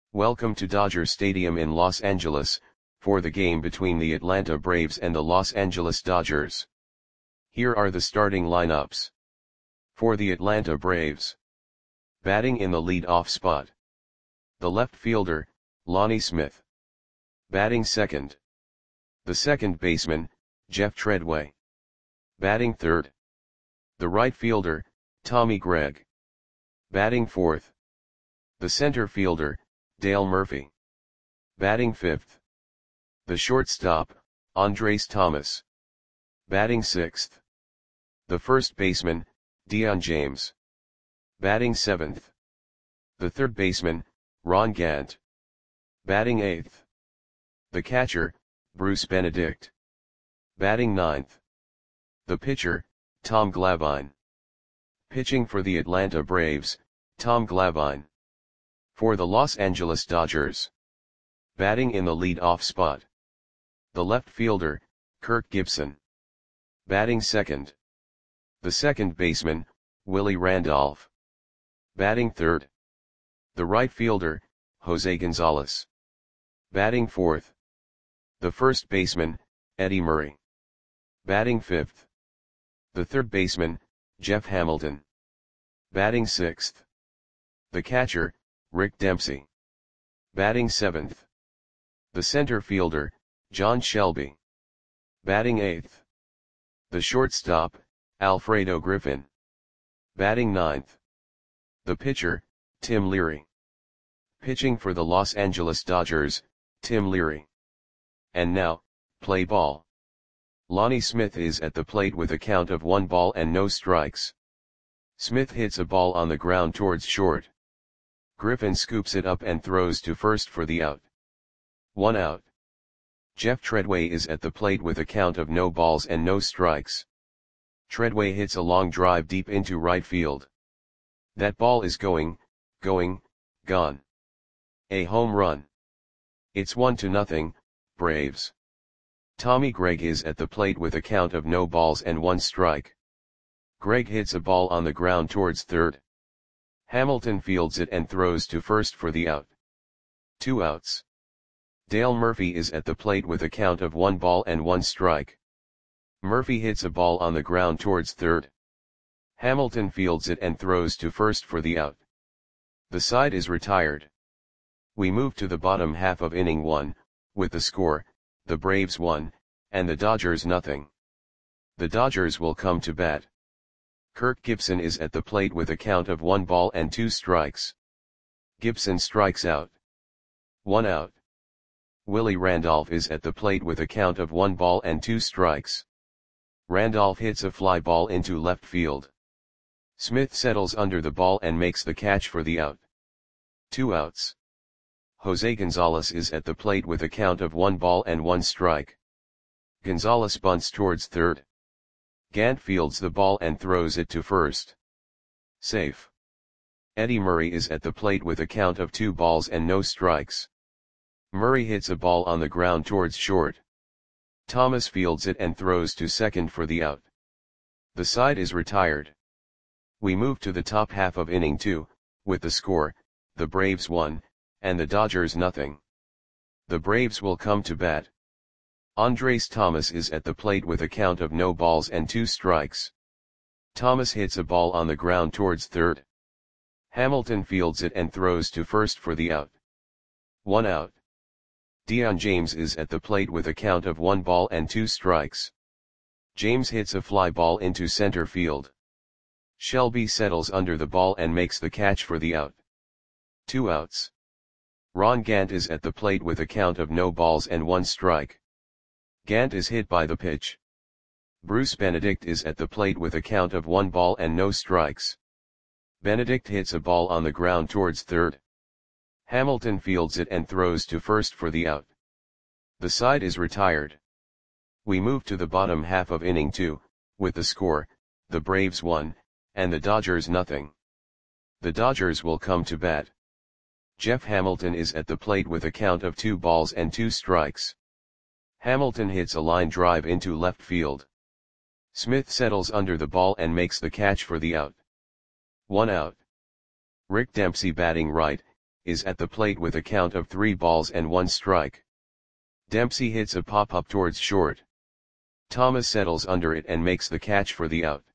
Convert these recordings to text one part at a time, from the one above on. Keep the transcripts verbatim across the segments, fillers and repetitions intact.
Welcome to Dodger Stadium in Los Angeles, for the game between the Atlanta Braves and the Los Angeles Dodgers. Here are the starting lineups. For the Atlanta Braves. Batting in the lead-off spot. The left fielder, Lonnie Smith. Batting second. The second baseman, Jeff Treadway. Batting third. The right fielder, Tommy Gregg. Batting fourth. The center fielder, Dale Murphy. Batting fifth. The shortstop, Andres Thomas. Batting sixth. The first baseman, Dion James. Batting seventh. The third baseman, Ron Gant. Batting eighth. The catcher, Bruce Benedict. Batting ninth. The pitcher, Tom Glavine. Pitching for the Atlanta Braves, Tom Glavine. For the Los Angeles Dodgers. Batting in the lead-off spot. The left fielder, Kirk Gibson. Batting second. The second baseman, Willie Randolph. Batting third. The right fielder, Jose Gonzalez. Batting fourth. The first baseman, Eddie Murray. Batting fifth. The third baseman, Jeff Hamilton. Batting sixth. The catcher, Rick Dempsey. Batting seventh. The center fielder, John Shelby. Batting eighth. The shortstop, Alfredo Griffin. Batting ninth. The pitcher, Tim Leary. Pitching for the Los Angeles Dodgers, Tim Leary. And now, play ball. Lonnie Smith is at the plate with a count of one ball and no strikes. Smith hits a ball on the ground towards short. Griffin scoops it up and throws to first for the out. One out. Jeff Treadway is at the plate with a count of no balls and no strikes. Treadway hits a long drive deep into right field. That ball is going, going, gone. A home run. It's one to nothing, Braves. Tommy Gregg is at the plate with a count of no balls and one strike. Gregg hits a ball on the ground towards third. Hamilton fields it and throws to first for the out. Two outs. Dale Murphy is at the plate with a count of one ball and one strike. Murphy hits a ball on the ground towards third. Hamilton fields it and throws to first for the out. The side is retired. We move to the bottom half of inning one, with the score, the Braves one, and the Dodgers nothing. The Dodgers will come to bat. Kirk Gibson is at the plate with a count of one ball and two strikes. Gibson strikes out. One out. Willie Randolph is at the plate with a count of one ball and two strikes. Randolph hits a fly ball into left field. Smith settles under the ball and makes the catch for the out. Two outs. Jose Gonzalez is at the plate with a count of one ball and one strike. Gonzalez bunts towards third. Gant fields the ball and throws it to first. Safe. Eddie Murray is at the plate with a count of two balls and no strikes. Murray hits a ball on the ground towards short. Thomas fields it and throws to second for the out. The side is retired. We move to the top half of inning two, with the score, the Braves one, and the Dodgers nothing. The Braves will come to bat. Andres Thomas is at the plate with a count of no balls and two strikes. Thomas hits a ball on the ground towards third. Hamilton fields it and throws to first for the out. One out. Dion James is at the plate with a count of one ball and two strikes. James hits a fly ball into center field. Shelby settles under the ball and makes the catch for the out. Two outs. Ron Gant is at the plate with a count of no balls and one strike. Gant is hit by the pitch. Bruce Benedict is at the plate with a count of one ball and no strikes. Benedict hits a ball on the ground towards third. Hamilton fields it and throws to first for the out. The side is retired. We move to the bottom half of inning two, with the score, the Braves one, and the Dodgers nothing. The Dodgers will come to bat. Jeff Hamilton is at the plate with a count of two balls and two strikes. Hamilton hits a line drive into left field. Smith settles under the ball and makes the catch for the out. One out. Rick Dempsey batting right, is at the plate with a count of three balls and one strike. Dempsey hits a pop-up towards short. Thomas settles under it and makes the catch for the out.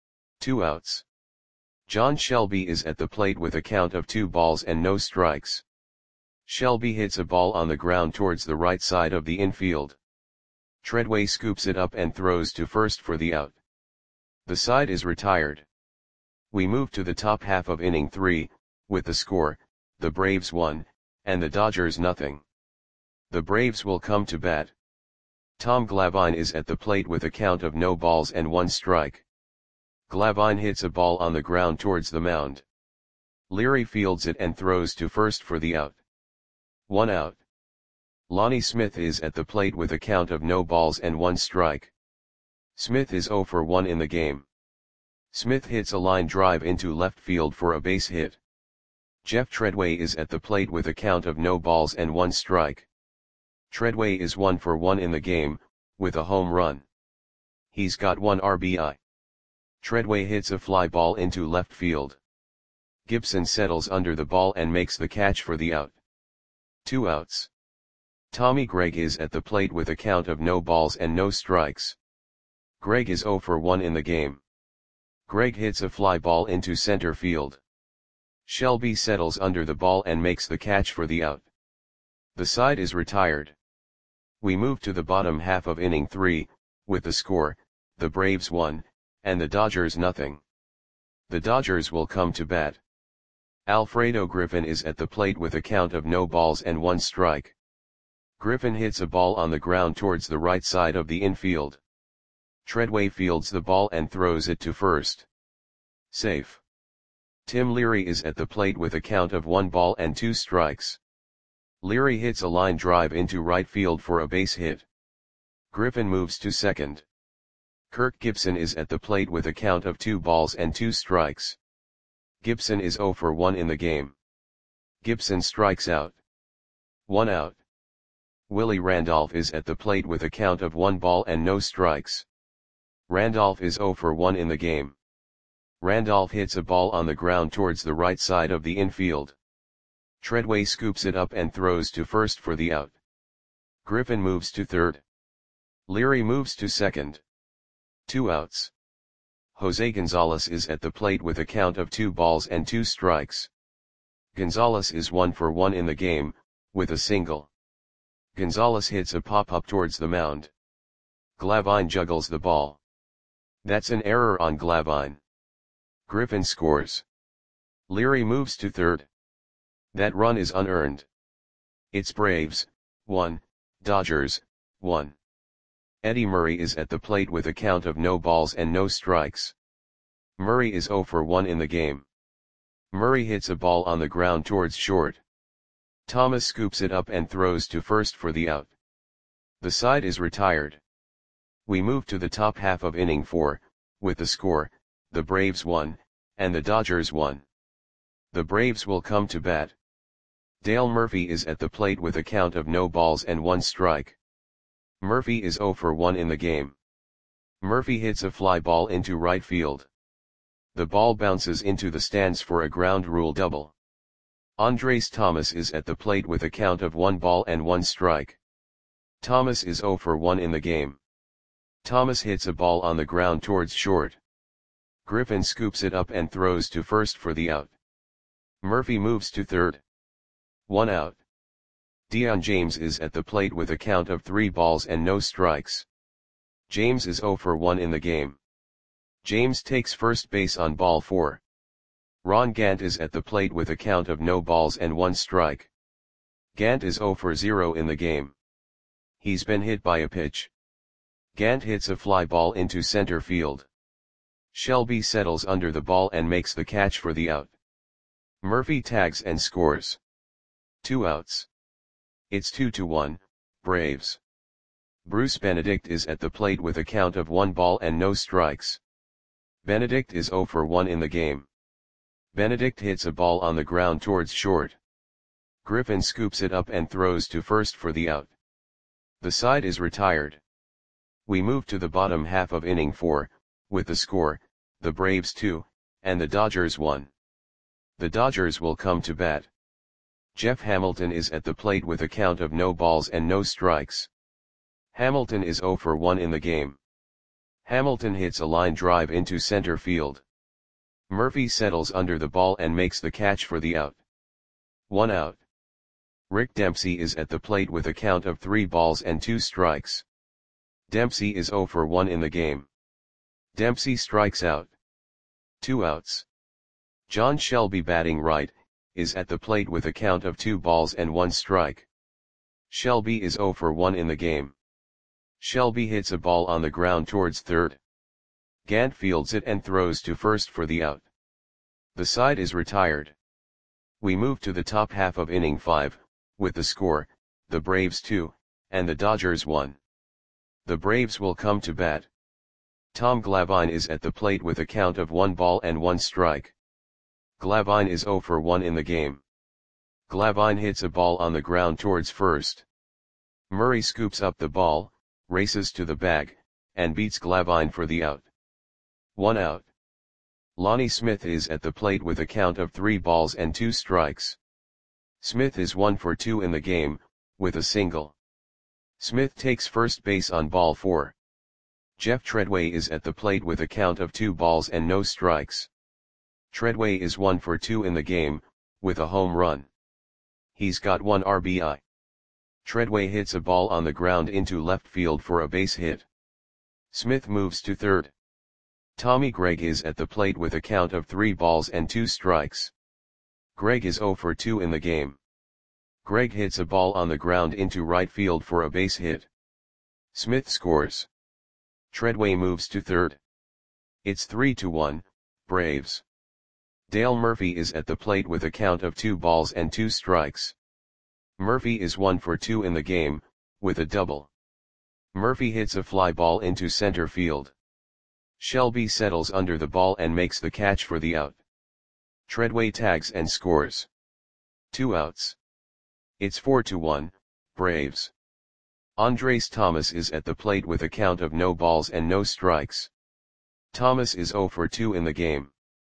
Two outs. John Shelby is at the plate with a count of two balls and no strikes. Shelby hits a ball on the ground towards the right side of the infield. Treadway scoops it up and throws to first for the out. The side is retired. We move to the top half of inning three, with the score, the Braves one, and the Dodgers nothing. The Braves will come to bat. Tom Glavine is at the plate with a count of no balls and one strike. Glavine hits a ball on the ground towards the mound. Leary fields it and throws to first for the out. One out. Lonnie Smith is at the plate with a count of no balls and one strike. Smith is oh for one in the game. Smith hits a line drive into left field for a base hit. Jeff Treadway is at the plate with a count of no balls and one strike. Treadway is one for one in the game, with a home run. He's got one R B I. Treadway hits a fly ball into left field. Gibson settles under the ball and makes the catch for the out. Two outs. Tommy Gregg is at the plate with a count of no balls and no strikes. Gregg is oh for one in the game. Gregg hits a fly ball into center field. Shelby settles under the ball and makes the catch for the out. The side is retired. We move to the bottom half of inning three, with the score, the Braves one, and the Dodgers nothing. The Dodgers will come to bat. Alfredo Griffin is at the plate with a count of no balls and one strike. Griffin hits a ball on the ground towards the right side of the infield. Treadway fields the ball and throws it to first. Safe. Tim Leary is at the plate with a count of one ball and two strikes. Leary hits a line drive into right field for a base hit. Griffin moves to second. Kirk Gibson is at the plate with a count of two balls and two strikes. Gibson is oh for one in the game. Gibson strikes out. One out. Willie Randolph is at the plate with a count of one ball and no strikes. Randolph is oh for one in the game. Randolph hits a ball on the ground towards the right side of the infield. Treadway scoops it up and throws to first for the out. Griffin moves to third. Leary moves to second. Two outs. Jose Gonzalez is at the plate with a count of two balls and two strikes. Gonzalez is one for one in the game, with a single. Gonzalez hits a pop-up towards the mound. Glavine juggles the ball. That's an error on Glavine. Griffin scores. Leary moves to third. That run is unearned. It's Braves, one, Dodgers, one. Eddie Murray is at the plate with a count of no balls and no strikes. Murray is oh for one in the game. Murray hits a ball on the ground towards short. Thomas scoops it up and throws to first for the out. The side is retired. We move to the top half of inning four, with the score, the Braves one, and the Dodgers one. The Braves will come to bat. Dale Murphy is at the plate with a count of no balls and one strike. Murphy is oh for one in the game. Murphy hits a fly ball into right field. The ball bounces into the stands for a ground rule double. Andres Thomas is at the plate with a count of one ball and one strike. Thomas is oh for one in the game. Thomas hits a ball on the ground towards short. Griffin scoops it up and throws to first for the out. Murphy moves to third. One out. Dion James is at the plate with a count of three balls and no strikes. James is oh for one in the game. James takes first base on ball four. Ron Gant is at the plate with a count of no balls and one strike. Gant is oh for zero in the game. He's been hit by a pitch. Gant hits a fly ball into center field. Shelby settles under the ball and makes the catch for the out. Murphy tags and scores. Two outs. It's two to one, Braves. Bruce Benedict is at the plate with a count of one ball and no strikes. Benedict is oh for one in the game. Benedict hits a ball on the ground towards short. Griffin scoops it up and throws to first for the out. The side is retired. We move to the bottom half of inning four, with the score, the Braves two, and the Dodgers one. The Dodgers will come to bat. Jeff Hamilton is at the plate with a count of no balls and no strikes. Hamilton is zero for one in the game. Hamilton hits a line drive into center field. Murphy settles under the ball and makes the catch for the out. One out. Rick Dempsey is at the plate with a count of three balls and two strikes. Dempsey is zero for one in the game. Dempsey strikes out. Two outs. John Shelby, batting right, is at the plate with a count of two balls and one strike. Shelby is zero for one in the game. Shelby hits a ball on the ground towards third. Gant fields it and throws to first for the out. The side is retired. We move to the top half of inning five, with the score, the Braves two, and the Dodgers one. The Braves will come to bat. Tom Glavine is at the plate with a count of one ball and one strike. Glavine is zero for one in the game. Glavine hits a ball on the ground towards first. Murray scoops up the ball, races to the bag, and beats Glavine for the out. One out. Lonnie Smith is at the plate with a count of three balls and two strikes. Smith is one for two in the game, with a single. Smith takes first base on ball four. Jeff Treadway is at the plate with a count of two balls and no strikes. Treadway is one for two in the game, with a home run. He's got one R B I. Treadway hits a ball on the ground into left field for a base hit. Smith moves to third. Tommy Gregg is at the plate with a count of three balls and two strikes. Gregg is zero for two in the game. Gregg hits a ball on the ground into right field for a base hit. Smith scores. Treadway moves to third. It's three to one, Braves. Dale Murphy is at the plate with a count of two balls and two strikes. Murphy is one for two in the game, with a double. Murphy hits a fly ball into center field. Shelby settles under the ball and makes the catch for the out. Treadway tags and scores. Two outs. It's four to one, Braves. Andres Thomas is at the plate with a count of no balls and no strikes. Thomas is zero for two in the game.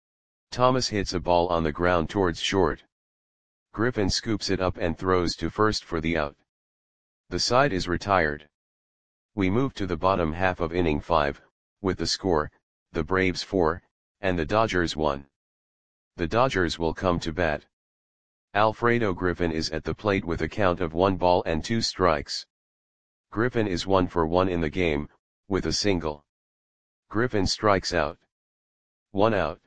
Thomas hits a ball on the ground towards short. Griffin scoops it up and throws to first for the out. The side is retired. We move to the bottom half of inning five, with the score, the Braves four, and the Dodgers one. The Dodgers will come to bat. Alfredo Griffin is at the plate with a count of one ball and two strikes. Griffin is one for one in the game, with a single. Griffin strikes out. One out.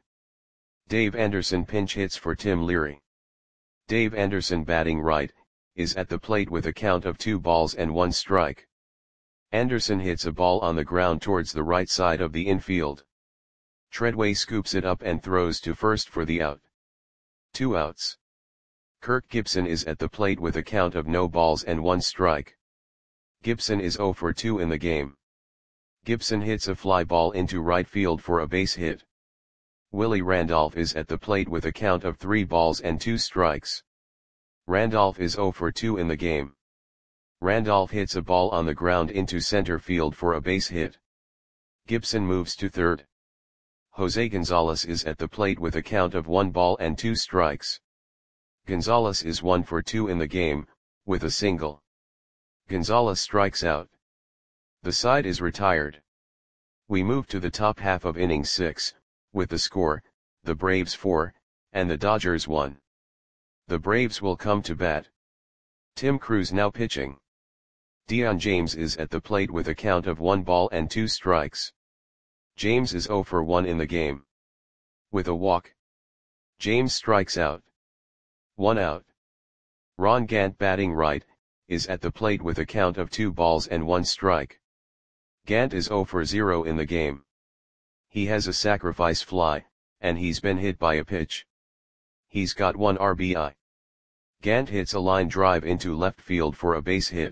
Dave Anderson pinch hits for Tim Leary. Dave Anderson, batting right, is at the plate with a count of two balls and one strike. Anderson hits a ball on the ground towards the right side of the infield. Treadway scoops it up and throws to first for the out. Two outs. Kirk Gibson is at the plate with a count of no balls and one strike. Gibson is zero for two in the game. Gibson hits a fly ball into right field for a base hit. Willie Randolph is at the plate with a count of three balls and two strikes. Randolph is zero for two in the game. Randolph hits a ball on the ground into center field for a base hit. Gibson moves to third. Jose Gonzalez is at the plate with a count of one ball and two strikes. Gonzalez is one for two in the game, with a single. Gonzalez strikes out. The side is retired. We move to the top half of inning six, with the score, the Braves four, and the Dodgers one. The Braves will come to bat. Tim Crews now pitching. Dion James is at the plate with a count of one ball and two strikes. James is zero for one in the game. With a walk. James strikes out. One out. Ron Gant, batting right, is at the plate with a count of two balls and one strike. Gant is zero for zero in the game. He has a sacrifice fly, and he's been hit by a pitch. He's got one R B I. Gant hits a line drive into left field for a base hit.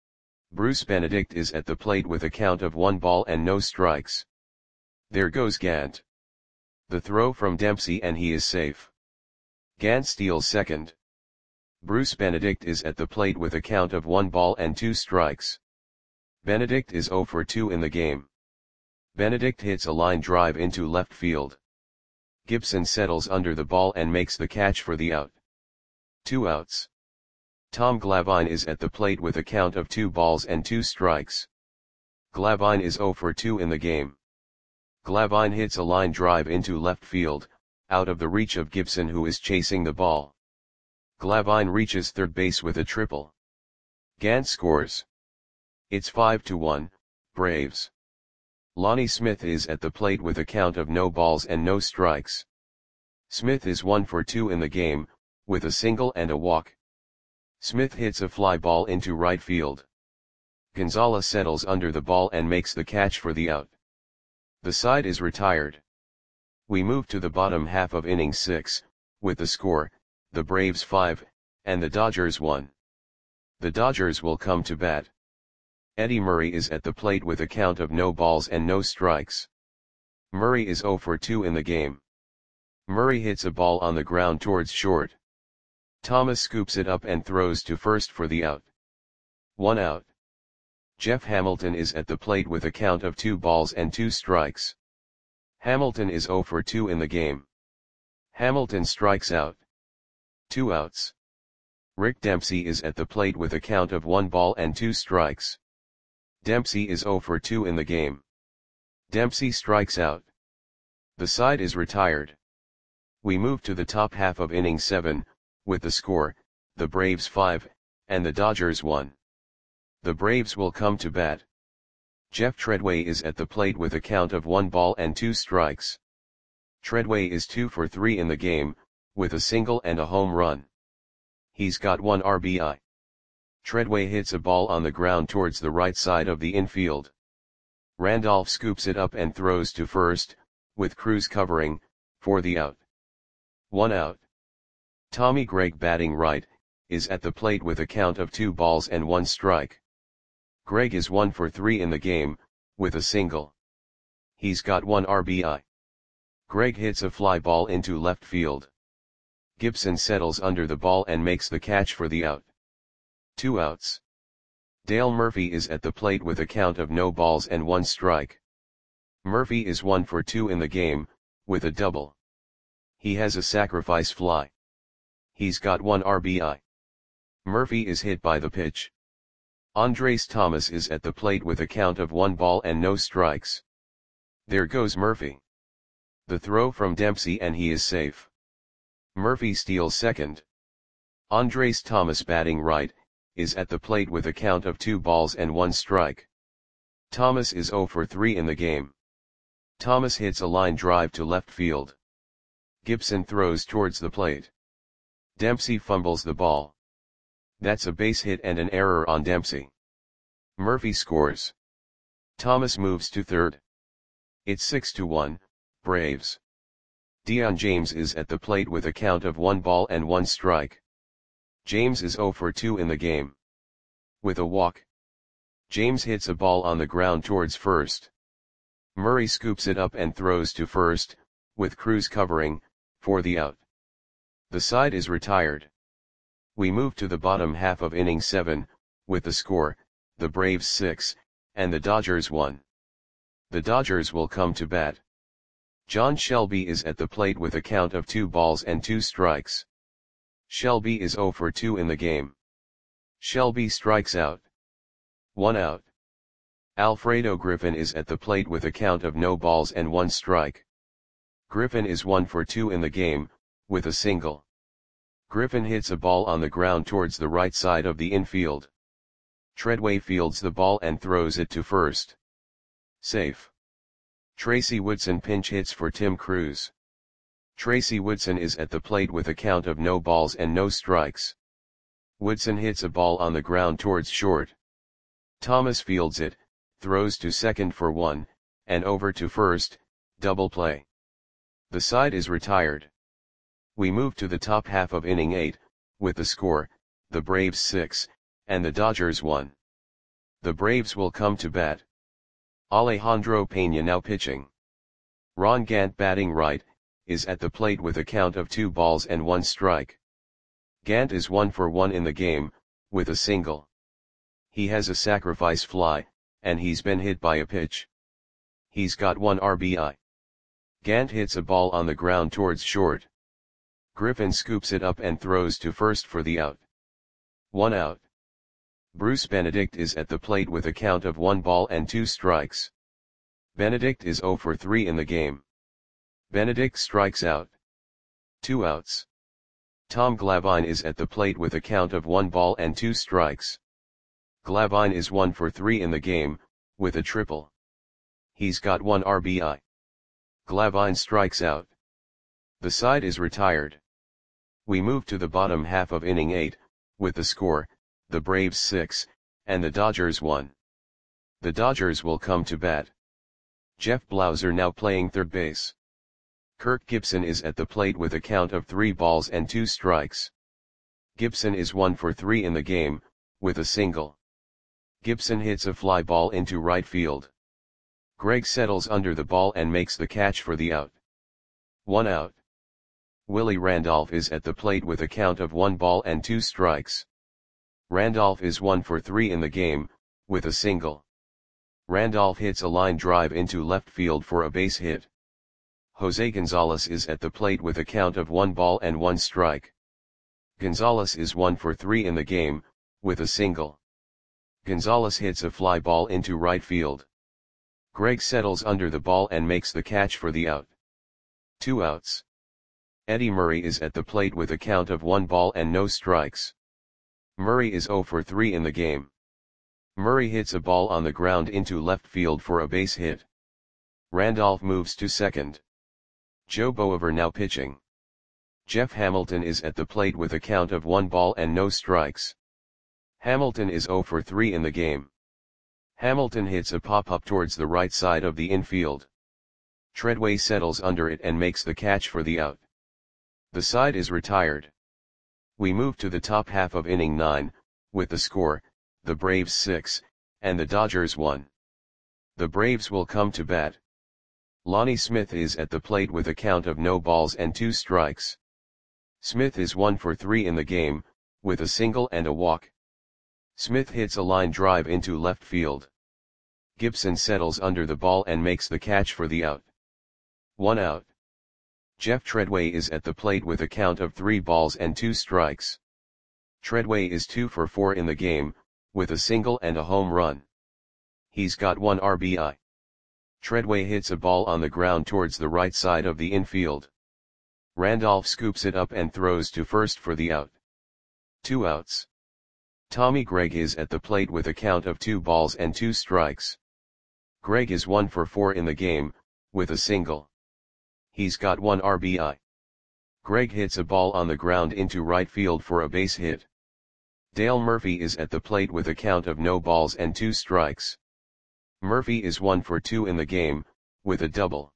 Bruce Benedict is at the plate with a count of one ball and no strikes. There goes Gant. The throw from Dempsey and he is safe. Gant steals second. Bruce Benedict is at the plate with a count of one ball and two strikes. Benedict is zero for two in the game. Benedict hits a line drive into left field. Gibson settles under the ball and makes the catch for the out. Two outs. Tom Glavine is at the plate with a count of two balls and two strikes. Glavine is zero for two in the game. Glavine hits a line drive into left field, out of the reach of Gibson, who is chasing the ball. Glavine reaches third base with a triple. Gant scores. It's five to one, Braves. Lonnie Smith is at the plate with a count of no balls and no strikes. Smith is one for two in the game, with a single and a walk. Smith hits a fly ball into right field. Gonzalez settles under the ball and makes the catch for the out. The side is retired. We move to the bottom half of inning six, with the score, the Braves five, and the Dodgers one. The Dodgers will come to bat. Eddie Murray is at the plate with a count of no balls and no strikes. Murray is zero for two in the game. Murray hits a ball on the ground towards short. Thomas scoops it up and throws to first for the out. One out. Jeff Hamilton is at the plate with a count of two balls and two strikes. Hamilton is zero for two in the game. Hamilton strikes out. Two outs. Rick Dempsey is at the plate with a count of one ball and two strikes. Dempsey is zero for two in the game. Dempsey strikes out. The side is retired. We move to the top half of inning seven, with the score, the Braves five, and the Dodgers one. The Braves will come to bat. Jeff Treadway is at the plate with a count of one ball and two strikes. Treadway is two for three in the game, with a single and a home run. He's got one R B I. Treadway hits a ball on the ground towards the right side of the infield. Randolph scoops it up and throws to first, with Cruz covering, for the out. One out. Tommy Gregg, batting right, is at the plate with a count of two balls and one strike. Gregg is one for three in the game, with a single. He's got one R B I. Gregg hits a fly ball into left field. Gibson settles under the ball and makes the catch for the out. Two outs. Dale Murphy is at the plate with a count of no balls and one strike. Murphy is one for two in the game, with a double. He has a sacrifice fly. He's got one R B I. Murphy is hit by the pitch. Andres Thomas is at the plate with a count of one ball and no strikes. There goes Murphy. The throw from Dempsey and he is safe. Murphy steals second. Andres Thomas, batting right, is at the plate with a count of two balls and one strike. Thomas is zero for three in the game. Thomas hits a line drive to left field. Gibson throws towards the plate. Dempsey fumbles the ball. That's a base hit and an error on Dempsey. Murphy scores. Thomas moves to third. It's six to one, Braves. Dion James is at the plate with a count of one ball and one strike. James is zero for two in the game. With a walk. James hits a ball on the ground towards first. Murray scoops it up and throws to first, with Cruz covering, for the out. The side is retired. We move to the bottom half of inning seven, with the score, the Braves six, and the Dodgers one. The Dodgers will come to bat. John Shelby is at the plate with a count of two balls and two strikes. Shelby is zero for two in the game. Shelby strikes out. One out. Alfredo Griffin is at the plate with a count of no balls and one strike. Griffin is one for two in the game, with a single. Griffin hits a ball on the ground towards the right side of the infield. Treadway fields the ball and throws it to first. Safe. Tracy Woodson pinch hits for Tim Cruz. Tracy Woodson is at the plate with a count of no balls and no strikes. Woodson hits a ball on the ground towards short. Thomas fields it, throws to second for one, and over to first, double play. The side is retired. We move to the top half of inning eight, with the score, the Braves six, and the Dodgers one. The Braves will come to bat. Alejandro Pena now pitching. Ron Gant, batting right, is at the plate with a count of two balls and one strike. Gant is one for one in the game, with a single. He has a sacrifice fly, and he's been hit by a pitch. He's got one R B I. Gant hits a ball on the ground towards short. Griffin scoops it up and throws to first for the out. One out. Bruce Benedict is at the plate with a count of one ball and two strikes. Benedict is zero for three in the game. Benedict strikes out. Two outs. Tom Glavine is at the plate with a count of one ball and two strikes. Glavine is one for three in the game, with a triple. He's got one R B I. Glavine strikes out. The side is retired. We move to the bottom half of inning eight, with the score, the Braves six, and the Dodgers one. The Dodgers will come to bat. Jeff Blauser now playing third base. Kirk Gibson is at the plate with a count of three balls and two strikes. Gibson is one for three in the game, with a single. Gibson hits a fly ball into right field. Greg settles under the ball and makes the catch for the out. One out. Willie Randolph is at the plate with a count of one ball and two strikes. Randolph is one for three in the game, with a single. Randolph hits a line drive into left field for a base hit. Jose Gonzalez is at the plate with a count of one ball and one strike. Gonzalez is one for three in the game, with a single. Gonzalez hits a fly ball into right field. Greg settles under the ball and makes the catch for the out. Two outs. Eddie Murray is at the plate with a count of one ball and no strikes. Murray is zero for three in the game. Murray hits a ball on the ground into left field for a base hit. Randolph moves to second. Joe Boever now pitching. Jeff Hamilton is at the plate with a count of one ball and no strikes. Hamilton is zero for three in the game. Hamilton hits a pop-up towards the right side of the infield. Treadway settles under it and makes the catch for the out. The side is retired. We move to the top half of inning nine, with the score, the Braves six, and the Dodgers one. The Braves will come to bat. Lonnie Smith is at the plate with a count of no balls and two strikes. Smith is one for three in the game, with a single and a walk. Smith hits a line drive into left field. Gibson settles under the ball and makes the catch for the out. One out. Jeff Treadway is at the plate with a count of three balls and two strikes. Treadway is two for four in the game, with a single and a home run. He's got one R B I. Treadway hits a ball on the ground towards the right side of the infield. Randolph scoops it up and throws to first for the out. Two outs. Tommy Gregg is at the plate with a count of two balls and two strikes. Gregg is one for four in the game, with a single. He's got one R B I. Gregg hits a ball on the ground into right field for a base hit. Dale Murphy is at the plate with a count of no balls and two strikes. Murphy is one for two in the game, with a double.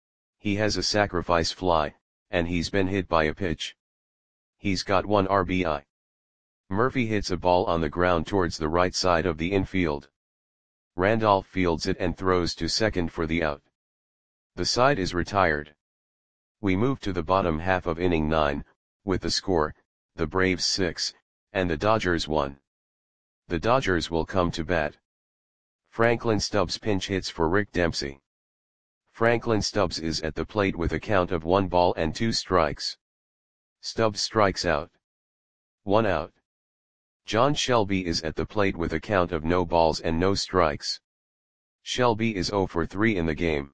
He has a sacrifice fly, and he's been hit by a pitch. He's got one R B I. Murphy hits a ball on the ground towards the right side of the infield. Randolph fields it and throws to second for the out. The side is retired. We move to the bottom half of inning nine, with the score, the Braves six, and the Dodgers one. The Dodgers will come to bat. Franklin Stubbs pinch hits for Rick Dempsey. Franklin Stubbs is at the plate with a count of one ball and two strikes. Stubbs strikes out. One out. John Shelby is at the plate with a count of no balls and no strikes. Shelby is zero for three in the game.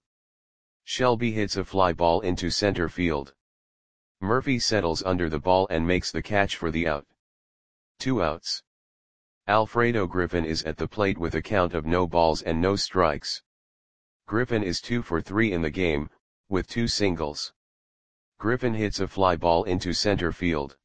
Shelby hits a fly ball into center field. Murphy settles under the ball and makes the catch for the out. Two outs. Alfredo Griffin is at the plate with a count of no balls and no strikes. Griffin is two for three in the game, with two singles. Griffin hits a fly ball into center field.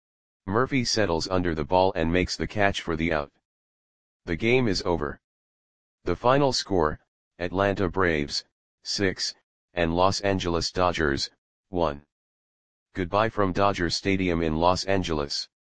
Murphy settles under the ball and makes the catch for the out. The game is over. The final score, Atlanta Braves, six, and Los Angeles Dodgers, one. Goodbye from Dodger Stadium in Los Angeles.